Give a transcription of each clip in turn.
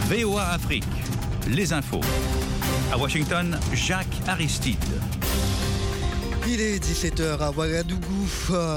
VOA Afrique, les infos. À Washington, Jacques Aristide. Il est 17h à Ouagadougou,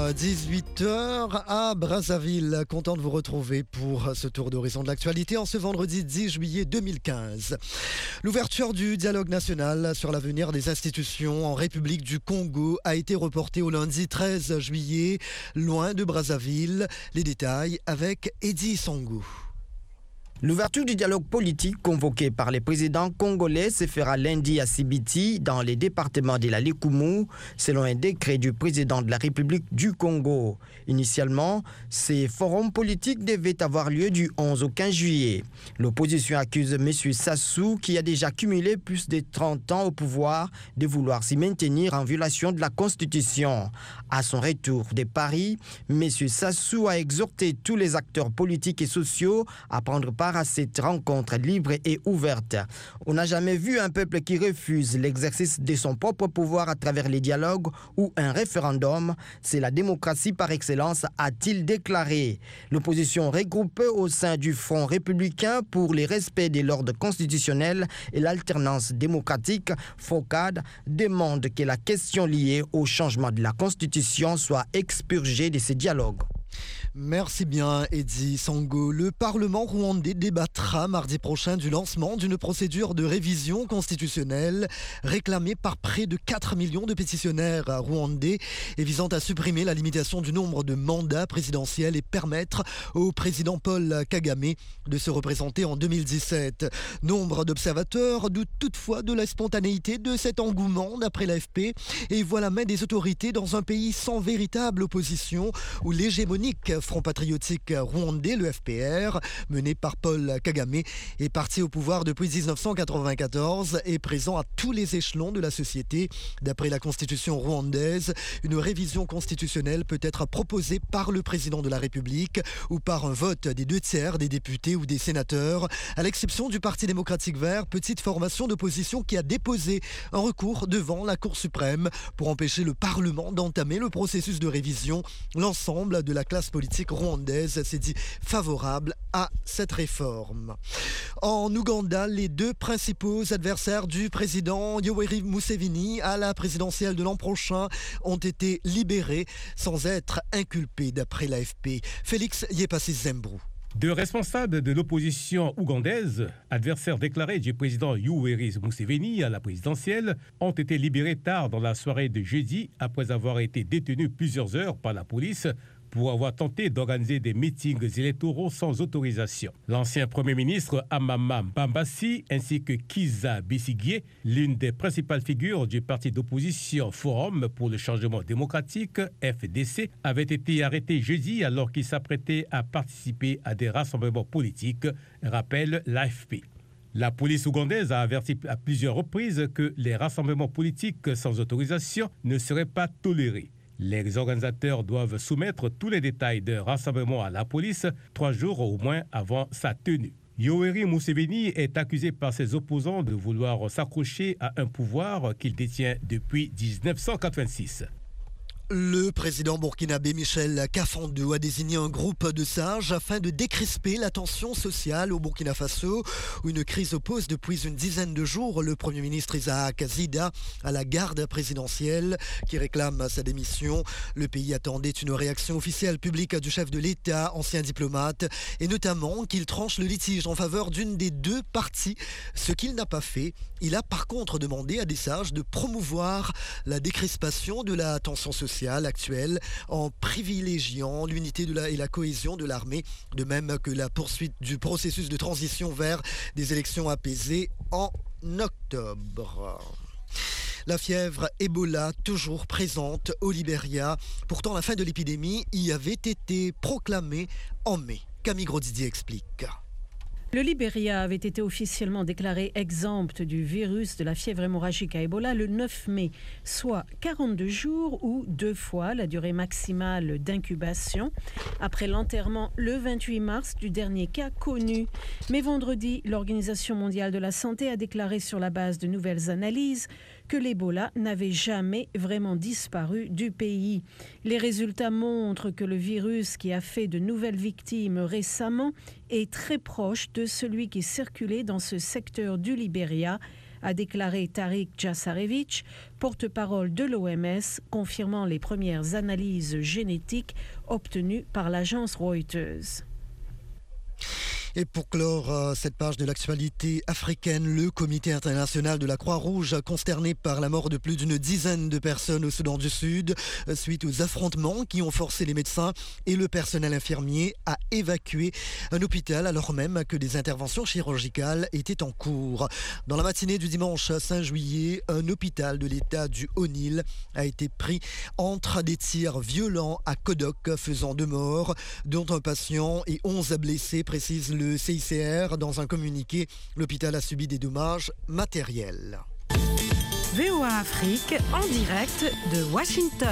18h à Brazzaville. Content de vous retrouver pour ce tour d'horizon de l'actualité en ce vendredi 10 juillet 2015. L'ouverture du dialogue national sur l'avenir des institutions en République du Congo a été reportée au lundi 13 juillet, loin de Brazzaville. Les détails avec Eddie Songou. L'ouverture du dialogue politique convoqué par les présidents congolais se fera lundi à Sibiti, dans les départements de la Likoumou, selon un décret du président de la République du Congo. Initialement, ces forums politiques devaient avoir lieu du 11 au 15 juillet. L'opposition accuse M. Sassou, qui a déjà cumulé plus de 30 ans au pouvoir, de vouloir s'y maintenir en violation de la Constitution. À son retour de Paris, M. Sassou a exhorté tous les acteurs politiques et sociaux à prendre part à cette rencontre libre et ouverte. On n'a jamais vu un peuple qui refuse l'exercice de son propre pouvoir à travers les dialogues ou un référendum. C'est la démocratie par excellence, a-t-il déclaré. L'opposition regroupée au sein du Front républicain pour le respect de l'ordre constitutionnel et l'alternance démocratique, FROCAD, demande que la question liée au changement de la Constitution soit expurgée de ces dialogues. Merci bien, Eddie Sango. Le Parlement rwandais débattra mardi prochain du lancement d'une procédure de révision constitutionnelle réclamée par près de 4 millions de pétitionnaires rwandais et visant à supprimer la limitation du nombre de mandats présidentiels et permettre au président Paul Kagame de se représenter en 2017. Nombre d'observateurs doutent toutefois de la spontanéité de cet engouement d'après l'AFP et voient la main des autorités dans un pays sans véritable opposition où l'hégémonie Front patriotique rwandais, le FPR, mené par Paul Kagame, est parti au pouvoir depuis 1994 et présent à tous les échelons de la société. D'après la constitution rwandaise, une révision constitutionnelle peut être proposée par le président de la République ou par un vote des 2/3 des députés ou des sénateurs, à l'exception du Parti démocratique vert, petite formation d'opposition qui a déposé un recours devant la Cour suprême pour empêcher le Parlement d'entamer le processus de révision. L'ensemble de la classe politique rwandaise s'est dit favorable à cette réforme. En Ouganda, les deux principaux adversaires du président Yoweri Museveni à la présidentielle de l'an prochain ont été libérés sans être inculpés d'après l'AFP. Félix Yepassi Zembrou. Deux responsables de l'opposition ougandaise, adversaires déclarés du président Yoweri Museveni à la présidentielle, ont été libérés tard dans la soirée de jeudi après avoir été détenus plusieurs heures par la police pour avoir tenté d'organiser des meetings électoraux sans autorisation. L'ancien Premier ministre Amama Mbambasi ainsi que Kiza Besigye, l'une des principales figures du parti d'opposition Forum pour le changement démocratique, FDC, avaient été arrêtés jeudi alors qu'ils s'apprêtaient à participer à des rassemblements politiques, rappelle l'AFP. La police ougandaise a averti à plusieurs reprises que les rassemblements politiques sans autorisation ne seraient pas tolérés. Les organisateurs doivent soumettre tous les détails d'un rassemblement à la police 3 jours au moins avant sa tenue. Yoweri Museveni est accusé par ses opposants de vouloir s'accrocher à un pouvoir qu'il détient depuis 1986. Le président burkinabé Michel Kafando a désigné un groupe de sages afin de décrisper la tension sociale au Burkina Faso, où une crise oppose depuis une dizaine de jours le Premier ministre Isaac Zida à la garde présidentielle qui réclame sa démission. Le pays attendait une réaction officielle publique du chef de l'État, ancien diplomate, et notamment qu'il tranche le litige en faveur d'une des deux parties, ce qu'il n'a pas fait. Il a par contre demandé à des sages de promouvoir la décrispation de la tension sociale actuelle en privilégiant l'unité et la cohésion de l'armée, de même que la poursuite du processus de transition vers des élections apaisées en octobre. La fièvre Ebola, toujours présente au Libéria. Pourtant, la fin de l'épidémie y avait été proclamée en mai. Camille Grosdidier explique. Le Libéria avait été officiellement déclaré exempt du virus de la fièvre hémorragique à Ebola le 9 mai, soit 42 jours ou 2 fois la durée maximale d'incubation, après l'enterrement le 28 mars du dernier cas connu. Mais vendredi, l'Organisation mondiale de la santé a déclaré sur la base de nouvelles analyses que l'Ebola n'avait jamais vraiment disparu du pays. Les résultats montrent que le virus qui a fait de nouvelles victimes récemment est très proche de celui qui circulait dans ce secteur du Libéria, a déclaré Tariq Jasarevich, porte-parole de l'OMS, confirmant les premières analyses génétiques obtenues par l'agence Reuters. Et pour clore cette page de l'actualité africaine, le Comité international de la Croix-Rouge, consterné par la mort de plus d'une dizaine de personnes au Soudan du Sud, suite aux affrontements qui ont forcé les médecins et le personnel infirmier à évacuer un hôpital alors même que des interventions chirurgicales étaient en cours. Dans la matinée du dimanche 5 juillet, un hôpital de l'État du Haut-Nil a été pris entre des tirs violents à Kodok, faisant 2 morts, dont un patient et 11 blessés, précise le CICR dans un communiqué. L'hôpital a subi des dommages matériels. VOA Afrique en direct de Washington.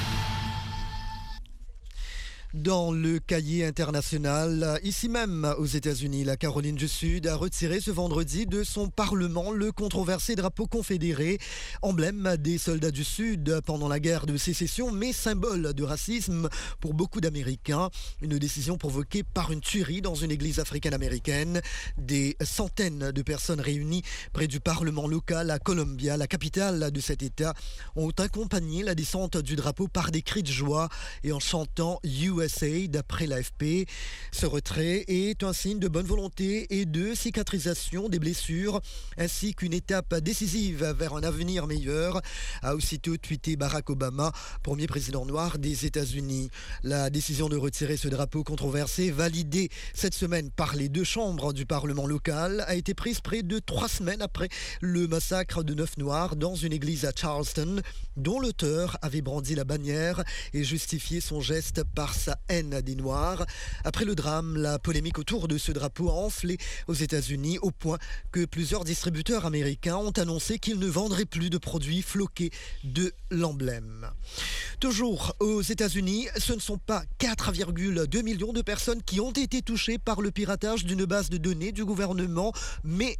Dans le cahier international, ici même aux États-Unis, la Caroline du Sud a retiré ce vendredi de son Parlement le controversé drapeau confédéré, emblème des soldats du Sud pendant la guerre de sécession, mais symbole de racisme pour beaucoup d'Américains. Une décision provoquée par une tuerie dans une église africaine-américaine. Des centaines de personnes réunies près du Parlement local à Columbia, la capitale de cet État, ont accompagné la descente du drapeau par des cris de joie et en chantant USA d'après l'AFP. Ce retrait est un signe de bonne volonté et de cicatrisation des blessures, ainsi qu'une étape décisive vers un avenir meilleur, a aussitôt tweeté Barack Obama, premier président noir des États-Unis. La décision de retirer ce drapeau controversé, validée cette semaine par les 2 chambres du Parlement local, a été prise près de 3 semaines après le massacre de 9 Noirs dans une église à Charleston, dont l'auteur avait brandi la bannière et justifié son geste par sa haine des Noirs. Après le drame, la polémique autour de ce drapeau a enflé aux États-Unis au point que plusieurs distributeurs américains ont annoncé qu'ils ne vendraient plus de produits floqués de l'emblème. Toujours aux États-Unis, ce ne sont pas 4,2 millions de personnes qui ont été touchées par le piratage d'une base de données du gouvernement, mais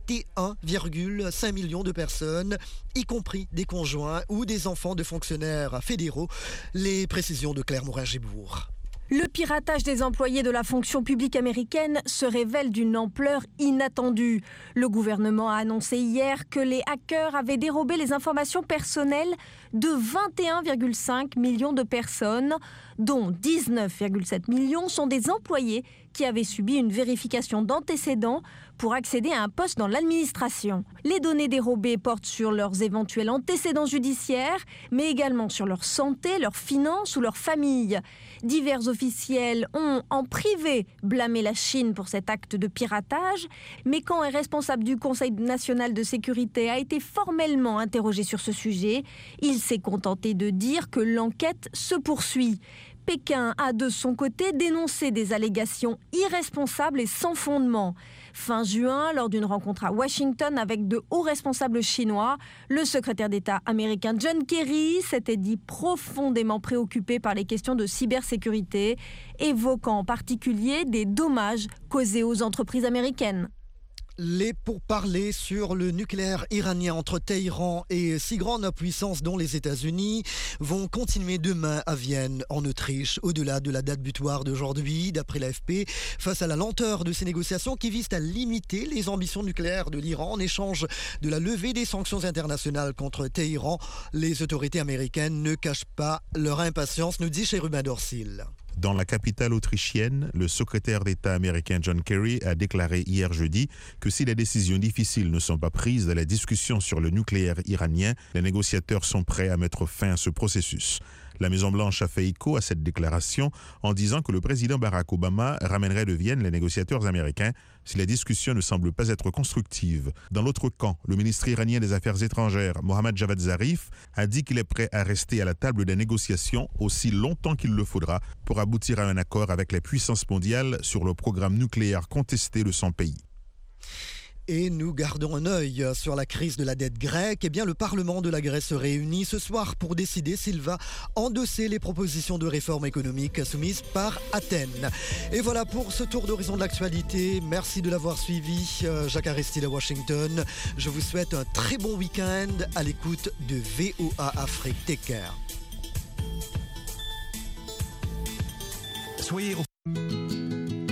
21,5 millions de personnes, y compris des conjoints ou des enfants de fonctionnaires fédéraux. Les précisions de Claire Morin-Gébourg. Le piratage des employés de la fonction publique américaine se révèle d'une ampleur inattendue. Le gouvernement a annoncé hier que les hackers avaient dérobé les informations personnelles de 21,5 millions de personnes, dont 19,7 millions sont des employés qui avaient subi une vérification d'antécédents pour accéder à un poste dans l'administration. Les données dérobées portent sur leurs éventuels antécédents judiciaires, mais également sur leur santé, leurs finances ou leur famille. Divers officiels ont, en privé, blâmé la Chine pour cet acte de piratage, mais quand un responsable du Conseil national de sécurité a été formellement interrogé sur ce sujet, il s'est contenté de dire que l'enquête se poursuit. Pékin a de son côté dénoncé des allégations irresponsables et sans fondement. Fin juin, lors d'une rencontre à Washington avec de hauts responsables chinois, le secrétaire d'État américain John Kerry s'était dit profondément préoccupé par les questions de cybersécurité, évoquant en particulier des dommages causés aux entreprises américaines. Les pourparlers sur le nucléaire iranien entre Téhéran et 6 grandes puissances dont les États-Unis vont continuer demain à Vienne, en Autriche, au-delà de la date butoir d'aujourd'hui, d'après l'AFP, face à la lenteur de ces négociations qui visent à limiter les ambitions nucléaires de l'Iran en échange de la levée des sanctions internationales contre Téhéran. Les autorités américaines ne cachent pas leur impatience, nous dit Chérubin Dorsil. Dans la capitale autrichienne, le secrétaire d'État américain John Kerry a déclaré hier jeudi que si les décisions difficiles ne sont pas prises dans les discussions sur le nucléaire iranien, les négociateurs sont prêts à mettre fin à ce processus. La Maison-Blanche a fait écho à cette déclaration en disant que le président Barack Obama ramènerait de Vienne les négociateurs américains si les discussions ne semblent pas être constructives. Dans l'autre camp, le ministre iranien des Affaires étrangères, Mohammad Javad Zarif, a dit qu'il est prêt à rester à la table des négociations aussi longtemps qu'il le faudra pour aboutir à un accord avec les puissances mondiales sur le programme nucléaire contesté de son pays. Et nous gardons un œil sur la crise de la dette grecque. Eh bien, le Parlement de la Grèce se réunit ce soir pour décider s'il va endosser les propositions de réforme économique soumises par Athènes. Et voilà pour ce tour d'horizon de l'actualité. Merci de l'avoir suivi. Jacques Aristide à Washington. Je vous souhaite un très bon week-end à l'écoute de VOA Afrique. Take care. Soyez au